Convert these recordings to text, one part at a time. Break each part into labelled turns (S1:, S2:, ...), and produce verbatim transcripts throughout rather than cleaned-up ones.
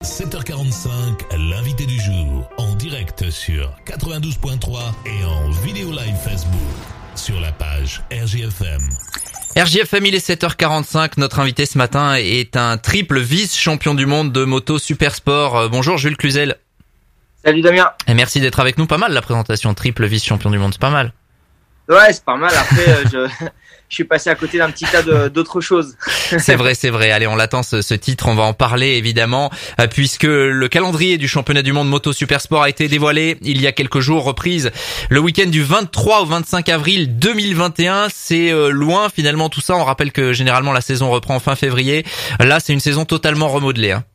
S1: sept heures quarante-cinq, l'invité du jour, en direct sur quatre-vingt-douze point trois et en vidéo live Facebook, sur la page R J F M.
S2: R J F M, il est sept heures quarante-cinq. Notre invité ce matin est un triple vice-champion du monde de moto super sport. Bonjour Jules Cluzel.
S3: Salut Damien.
S2: Et merci d'être avec nous. Pas mal la présentation, triple vice-champion du monde, c'est pas mal.
S3: Ouais, c'est pas mal. Après, euh, je, je suis passé à côté d'un petit tas de, d'autres choses.
S2: C'est vrai, c'est vrai. Allez, on l'attend ce, ce titre, on va en parler évidemment, euh, puisque le calendrier du championnat du monde moto super sport a été dévoilé il y a quelques jours, reprise le week-end du vingt-trois au vingt-cinq avril deux mille vingt et un. C'est euh, loin finalement tout ça. On rappelle que généralement la saison reprend fin février. Là, c'est une saison totalement remodelée. Hein.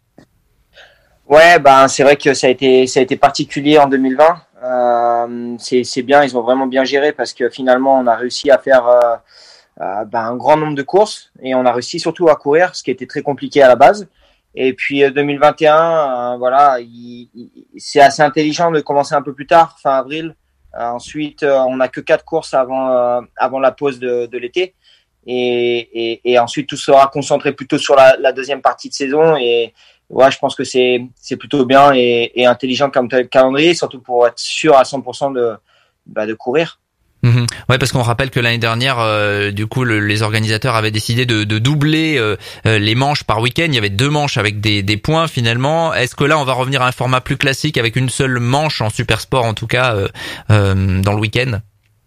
S3: Ouais, ben c'est vrai que ça a été ça a été particulier en deux mille vingt. Euh, c'est c'est bien, ils ont vraiment bien géré parce que finalement on a réussi à faire euh, euh, ben, un grand nombre de courses et on a réussi surtout à courir, ce qui était très compliqué à la base. Et puis euh, deux mille vingt et un, euh, voilà, il, il, c'est assez intelligent de commencer un peu plus tard, fin avril. Euh, ensuite, euh, on n'a que quatre courses avant euh, avant la pause de, de l'été. Et, et, et ensuite tout sera concentré plutôt sur la, la deuxième partie de saison. Et ouais, je pense que c'est c'est plutôt bien et, et intelligent comme calendrier, surtout pour être sûr à cent pour cent de bah, de courir.
S2: Mmh. Ouais, parce qu'on rappelle que l'année dernière, euh, du coup, le, les organisateurs avaient décidé de, de doubler euh, les manches par week-end. Il y avait deux manches avec des, des points finalement. Est-ce que là, on va revenir à un format plus classique avec une seule manche en super sport, en tout cas, euh, euh, dans le week-end?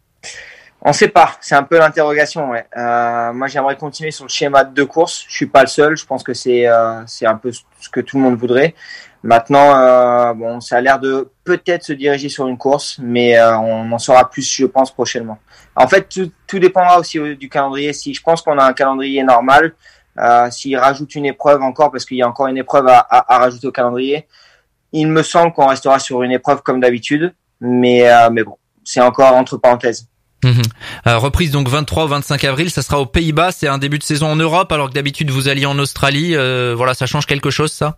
S3: On sait pas, c'est un peu l'interrogation. Ouais. Euh, moi, j'aimerais continuer sur le schéma de deux courses. Je suis pas le seul. Je pense que c'est euh, c'est un peu ce que tout le monde voudrait. Maintenant, euh, bon, ça a l'air de peut-être se diriger sur une course, mais euh, on en saura plus, je pense, prochainement. En fait, tout, tout dépendra aussi du calendrier. Si je pense qu'on a un calendrier normal, euh, s'ils rajoutent une épreuve encore, parce qu'il y a encore une épreuve à, à, à rajouter au calendrier, il me semble qu'on restera sur une épreuve comme d'habitude. Mais euh, mais bon, c'est encore entre parenthèses.
S2: Mmh. Euh, reprise donc vingt-trois au vingt-cinq avril, ça sera aux Pays-Bas, c'est un début de saison en Europe alors que d'habitude vous alliez en Australie, euh, voilà, ça change quelque chose ça?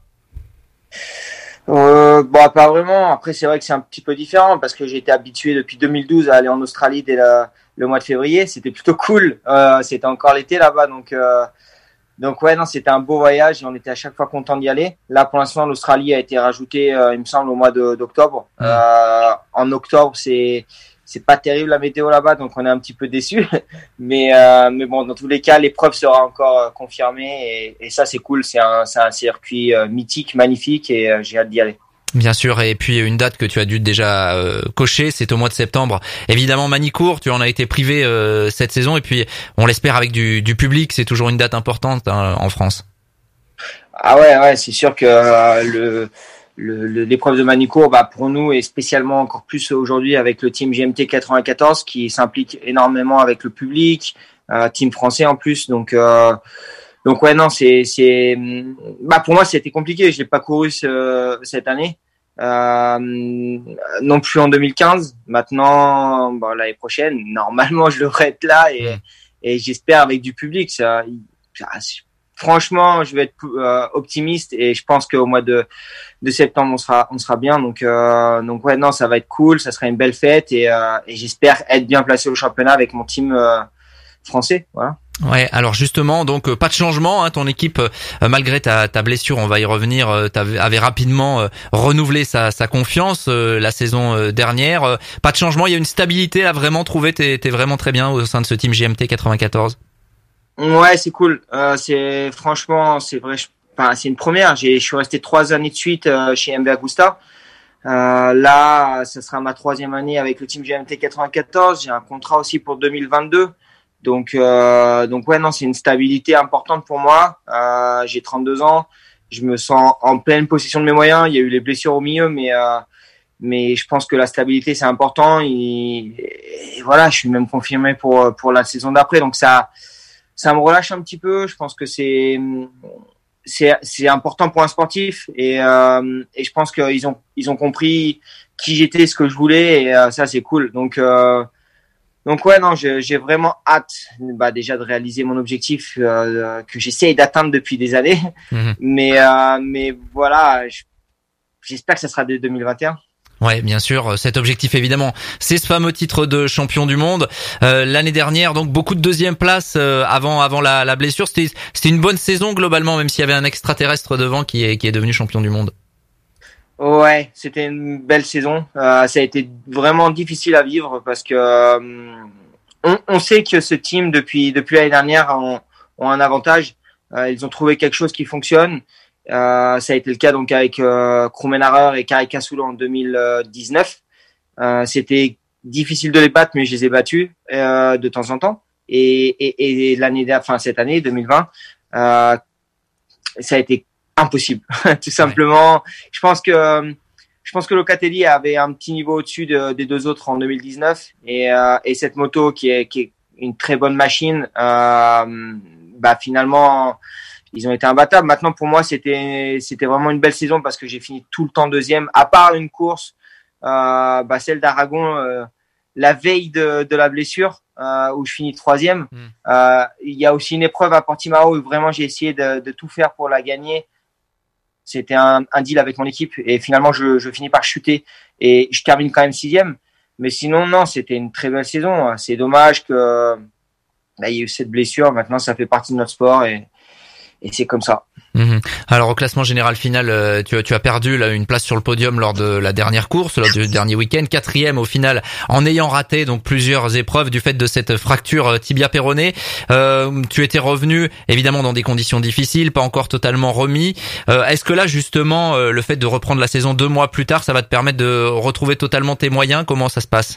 S3: Euh, bon, pas vraiment. Après, c'est vrai que c'est un petit peu différent parce que j'ai été habitué depuis deux mille douze à aller en Australie dès la, le mois de février. C'était plutôt cool. Euh, c'était encore l'été là-bas, donc euh, donc ouais, non, c'était un beau voyage et on était à chaque fois content d'y aller. Là, pour l'instant, l'Australie a été rajoutée, euh, il me semble, au mois de, d'octobre. Mmh. Euh, en octobre, c'est c'est pas terrible la météo là-bas, donc on est un petit peu déçus. mais euh, mais bon, dans tous les cas, l'épreuve sera encore euh, confirmée et, et ça c'est cool. C'est un c'est un circuit euh, mythique, magnifique et euh, j'ai hâte d'y aller.
S2: Bien sûr, et puis une date que tu as dû déjà euh, cocher, c'est au mois de septembre. Évidemment, Manicourt, tu en as été privé euh, cette saison et puis on l'espère avec du du public, c'est toujours une date importante hein, en France.
S3: Ah ouais ouais, c'est sûr que euh, le Le, le, l'épreuve de Manicourt, bah, pour nous, et spécialement encore plus aujourd'hui avec le team G M T quatre-vingt-quatorze qui s'implique énormément avec le public, euh, team français en plus. Donc, euh, donc ouais, non, c'est, c'est, bah, pour moi, c'était compliqué. Je l'ai pas couru ce, cette année, euh, non plus en deux mille quinze. Maintenant, bah, l'année prochaine, normalement, je devrais être là et, et j'espère avec du public. Ça, ça franchement, je vais être euh, optimiste et je pense qu'au mois de, de septembre, on sera, on sera bien. Donc, euh, donc ouais, non, ça va être cool. Ça sera une belle fête et, euh, et j'espère être bien placé au championnat avec mon team euh, français. Voilà.
S2: Ouais, alors justement, donc euh, pas de changement. Hein, ton équipe, euh, malgré ta, ta blessure, on va y revenir, euh, avait rapidement euh, renouvelé sa, sa confiance euh, la saison euh, dernière. Euh, pas de changement, il y a une stabilité là, vraiment trouvée. T'es, t'es vraiment très bien au sein de ce team G M T quatre-vingt-quatorze.
S3: Ouais, c'est cool. Euh, c'est franchement, c'est vrai. Je, enfin, c'est une première. J'ai, je suis resté trois années de suite euh, chez M V Agusta. Euh, là, ça sera ma troisième année avec le team G M T quatre-vingt-quatorze. J'ai un contrat aussi pour deux mille vingt-deux. Donc, euh, donc ouais, non, c'est une stabilité importante pour moi. Euh, j'ai trente-deux ans. Je me sens en pleine possession de mes moyens. Il y a eu les blessures au milieu, mais euh, mais je pense que la stabilité c'est important. Et, et voilà, je suis même confirmé pour pour la saison d'après. Donc ça. Ça me relâche un petit peu. Je pense que c'est c'est c'est important pour un sportif et euh, et je pense qu'ils ont ils ont compris qui j'étais, ce que je voulais et euh, ça c'est cool. Donc euh, donc ouais non, j'ai j'ai vraiment hâte bah déjà de réaliser mon objectif euh, que j'essaye d'atteindre depuis des années. Mmh. Mais euh, mais voilà, je, j'espère que ça sera dès deux mille vingt et un.
S2: Ouais, bien sûr. Cet objectif, évidemment, c'est ce fameux titre de champion du monde. Euh, l'année dernière, donc beaucoup de deuxième place euh, avant avant la, la blessure. C'était c'était une bonne saison globalement, même s'il y avait un extraterrestre devant qui est qui est devenu champion du monde.
S3: Ouais, c'était une belle saison. Euh, ça a été vraiment difficile à vivre parce que euh, on, on sait que ce team depuis depuis l'année dernière ont, ont un avantage. Euh, ils ont trouvé quelque chose qui fonctionne. Euh, ça a été le cas donc avec euh, Krummenacher et Kari Kasula en deux mille dix-neuf. Euh, c'était difficile de les battre, mais je les ai battus euh, de temps en temps. Et, et, et l'année, enfin cette année deux mille vingt, euh, ça a été impossible, tout simplement. Ouais. Je pense que je pense que Locatelli avait un petit niveau au-dessus de, des deux autres en deux mille dix-neuf, et, euh, et cette moto qui est, qui est une très bonne machine, euh, bah finalement. Ils ont été imbattables. Maintenant, pour moi, c'était c'était vraiment une belle saison parce que j'ai fini tout le temps deuxième, à part une course, euh, bah celle d'Aragon, euh, la veille de, de la blessure, euh, où je finis troisième. Mm. Euh, il y a aussi une épreuve à Portimao où vraiment j'ai essayé de, de tout faire pour la gagner. C'était un, un deal avec mon équipe et finalement je, je finis par chuter et je termine quand même sixième. Mais sinon, non, c'était une très belle saison. C'est dommage que bah, il y ait eu cette blessure. Maintenant, ça fait partie de notre sport et Et c'est comme ça.
S2: Mmh. Alors au classement général final, tu, tu as perdu là une place sur le podium lors de la dernière course, lors du dernier week-end, quatrième au final, en ayant raté donc plusieurs épreuves du fait de cette fracture tibia-péroné. Euh, tu étais revenu évidemment dans des conditions difficiles, pas encore totalement remis. Euh, est-ce que là justement euh, le fait de reprendre la saison deux mois plus tard, ça va te permettre de retrouver totalement tes moyens? Comment ça se passe?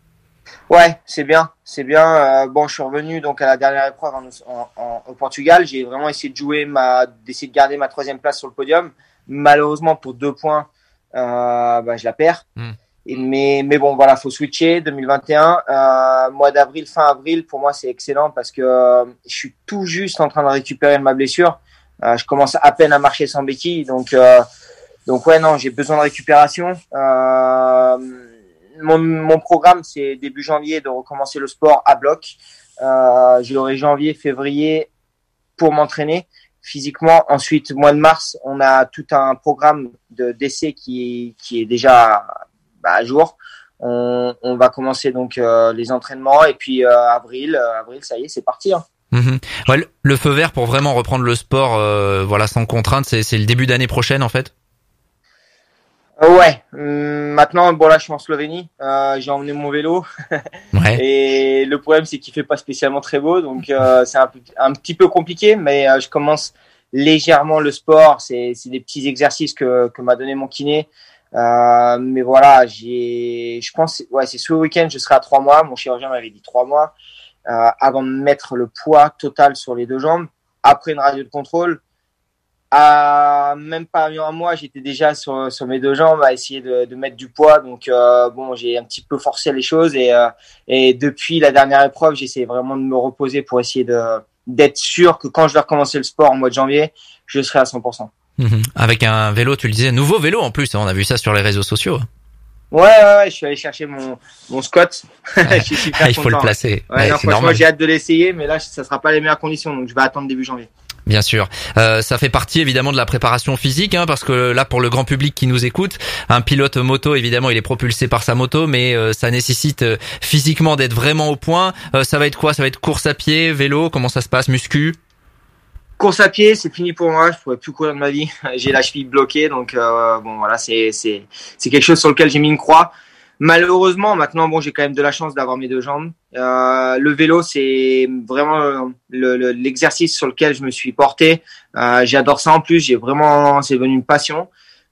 S3: Ouais, c'est bien, c'est bien. Euh, bon, je suis revenu donc à la dernière épreuve en, en, en, au Portugal. J'ai vraiment essayé de jouer ma, d'essayer de garder ma troisième place sur le podium. Malheureusement, pour deux points, euh, bah, je la perds. Mm. Et, mais, mais bon, voilà, faut switcher. deux mille vingt et un, euh, mois d'avril, fin avril, pour moi, c'est excellent parce que euh, je suis tout juste en train de récupérer ma blessure. Euh, je commence à peine à marcher sans béquille, donc, euh, donc ouais, non, j'ai besoin de récupération. Euh, Mon, mon programme, c'est début janvier de recommencer le sport à bloc. Euh, j'aurai janvier, février pour m'entraîner physiquement. Ensuite, mois de mars, on a tout un programme de d'essai qui, qui est déjà bah, à jour. On, on va commencer donc euh, les entraînements et puis euh, avril, euh, avril, ça y est, c'est parti. Hein.
S2: Mmh. Ouais, le, le feu vert pour vraiment reprendre le sport, euh, voilà, sans contrainte, c'est, c'est le début d'année prochaine en fait.
S3: Euh, ouais, hum, maintenant bon là je suis en Slovénie, euh, j'ai emmené mon vélo ouais. Et le problème c'est qu'il fait pas spécialement très beau, donc euh, c'est un, un petit peu compliqué, mais euh, je commence légèrement le sport, c'est, c'est des petits exercices que, que m'a donné mon kiné, euh, mais voilà, j'ai, je pense, ouais c'est ce week-end je serai à trois mois, mon chirurgien m'avait dit trois mois, euh, avant de mettre le poids total sur les deux jambes, après une radio de contrôle. À même pas un mois, j'étais déjà sur, sur mes deux jambes à essayer de, de mettre du poids. Donc euh, bon, j'ai un petit peu forcé les choses et, euh, et depuis la dernière épreuve, j'essaie vraiment de me reposer pour essayer de d'être sûr que quand je vais recommencer le sport en mois de janvier, je serai à cent pour cent.
S2: Mmh. Avec un vélo, tu le disais, nouveau vélo en plus. On a vu ça sur les réseaux sociaux.
S3: Ouais, ouais, ouais, je suis allé chercher mon mon Scott. Je suis super
S2: Il faut
S3: content.
S2: Le placer.
S3: Ouais,
S2: ouais,
S3: non,
S2: c'est
S3: franchement,
S2: normal.
S3: J'ai hâte de l'essayer, mais là, ça sera pas les meilleures conditions, donc je vais attendre début janvier.
S2: Bien sûr, euh, ça fait partie évidemment de la préparation physique, hein, parce que là pour le grand public qui nous écoute, un pilote moto évidemment il est propulsé par sa moto, mais euh, ça nécessite euh, physiquement d'être vraiment au point. Euh, ça va être quoi? Ça va être course à pied, vélo? Comment ça se passe? Muscu?
S3: Course à pied, c'est fini pour moi. Je pourrais plus courir de ma vie. J'ai la cheville bloquée, donc euh, bon voilà, c'est c'est c'est quelque chose sur lequel j'ai mis une croix. Malheureusement, maintenant, bon, j'ai quand même de la chance d'avoir mes deux jambes. Euh, le vélo, c'est vraiment le, le, l'exercice sur lequel je me suis porté. Euh, j'adore ça en plus. J'ai vraiment, c'est devenu une passion.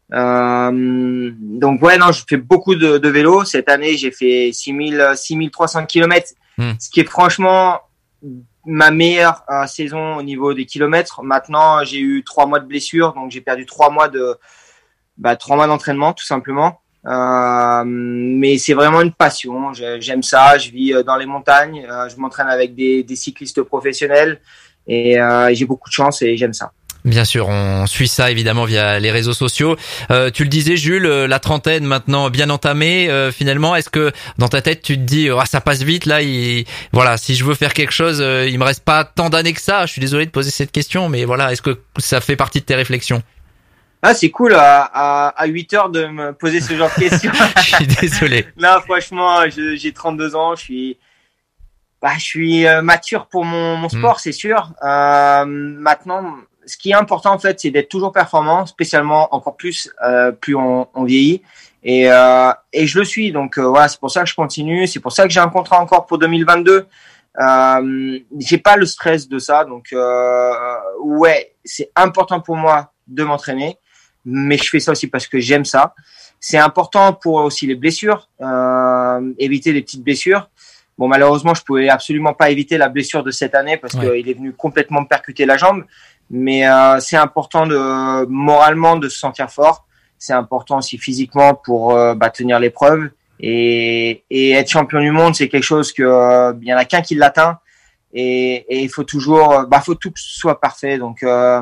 S3: Euh, donc ouais, non, je fais beaucoup de, de vélo. Cette année, j'ai fait six mille trois cents kilomètres, mmh. ce qui est franchement ma meilleure euh, saison au niveau des kilomètres. Maintenant, j'ai eu trois mois de blessure, donc j'ai perdu trois mois de, bah, trois mois d'entraînement, tout simplement. Euh, mais c'est vraiment une passion. Je, j'aime ça. Je vis dans les montagnes. Euh, je m'entraîne avec des, des cyclistes professionnels et euh, j'ai beaucoup de chance et j'aime ça.
S2: Bien sûr, on suit ça évidemment via les réseaux sociaux. Euh, tu le disais, Jules, la trentaine maintenant bien entamée. Euh, finalement, est-ce que dans ta tête tu te dis, ah, ça passe vite là. Il, voilà, si je veux faire quelque chose, euh, il me reste pas tant d'années que ça. Je suis désolé de poser cette question, mais voilà, est-ce que ça fait partie de tes réflexions?
S3: Ah, c'est cool à, à, à huit heures de me poser ce genre de questions.
S2: Je suis désolé.
S3: Là, franchement, je, j'ai trente-deux ans, je suis, bah, je suis mature pour mon, mon sport, mmh. c'est sûr. Euh, maintenant, ce qui est important, en fait, c'est d'être toujours performant, spécialement encore plus, euh, plus on, on vieillit. Et, euh, et je le suis. Donc, euh, voilà, c'est pour ça que je continue. C'est pour ça que j'ai un contrat encore pour deux mille vingt-deux. Euh, j'ai pas le stress de ça. Donc, euh, ouais, c'est important pour moi de m'entraîner. Mais je fais ça aussi parce que j'aime ça. C'est important pour aussi les blessures, euh, éviter les petites blessures. Bon, malheureusement, je pouvais absolument pas éviter la blessure de cette année parce ouais. qu'il est venu complètement me percuter la jambe. Mais euh, c'est important de moralement de se sentir fort. C'est important aussi physiquement pour euh, bah, tenir l'épreuve et, et être champion du monde. C'est quelque chose que euh, il y en a qu'un qui l'atteint et il faut toujours, bah, faut tout que ce soit parfait. Donc, euh,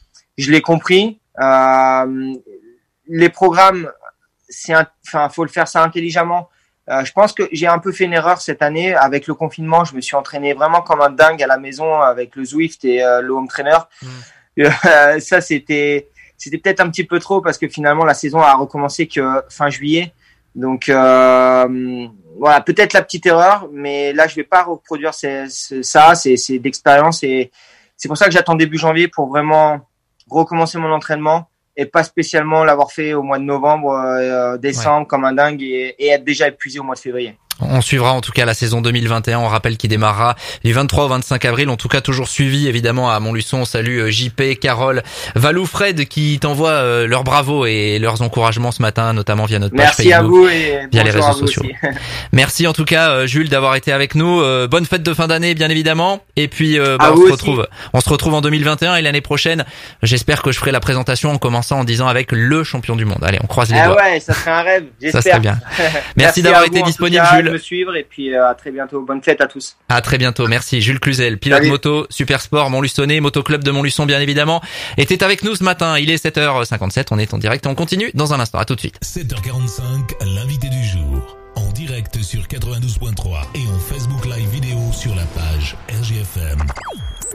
S3: je l'ai compris. Euh, les programmes, c'est, enfin, faut le faire ça intelligemment. Euh, je pense que j'ai un peu fait une erreur cette année avec le confinement. Je me suis entraîné vraiment comme un dingue à la maison avec le Zwift et euh, le home trainer. Mmh. Euh, ça, c'était, c'était peut-être un petit peu trop parce que finalement la saison a recommencé que fin juillet. Donc euh, voilà, peut-être la petite erreur, mais là je vais pas reproduire ces, ces, ça. C'est, c'est d'expérience et c'est pour ça que j'attends début janvier pour vraiment recommencer mon entraînement et pas spécialement l'avoir fait au mois de novembre, euh, décembre ouais. comme un dingue et, et être déjà épuisé au mois de février.
S2: On suivra en tout cas la saison deux mille vingt et un, on rappelle qu'il démarrera du vingt-trois au vingt-cinq avril, en tout cas toujours suivi évidemment à Montluçon. Salut J P, Carole, Valou, Fred qui t'envoient euh, leurs bravos et leurs encouragements ce matin, notamment via notre page
S3: Merci
S2: Facebook,
S3: à vous et
S2: via les réseaux
S3: à vous
S2: sociaux.
S3: Aussi.
S2: Merci en tout cas euh, Jules d'avoir été avec nous. Euh, bonne fête de fin d'année bien évidemment. Et puis euh, bah, on se aussi. retrouve, on se retrouve en deux mille vingt et un et l'année prochaine. J'espère que je ferai la présentation en commençant en disant avec le champion du monde. Allez, on croise les
S3: ah
S2: doigts.
S3: Ouais, ça serait un rêve. J'espère.
S2: Ça serait bien. Merci, Merci d'avoir été disponible
S3: cas,
S2: Jules.
S3: De me suivre et puis à très bientôt. Bonne fête à tous.
S2: À très bientôt. Merci. Jules Cluzel, pilote Salut. Moto, Super Sport, Montluçonnet, Motoclub de Montluçon, bien évidemment, était avec nous ce matin. Il est sept heures cinquante-sept. On est en direct et on continue dans un instant. À tout de suite.
S1: sept heures quarante-cinq, l'invité du jour. En direct sur quatre-vingt-douze point trois et en Facebook Live vidéo sur la page R G F M.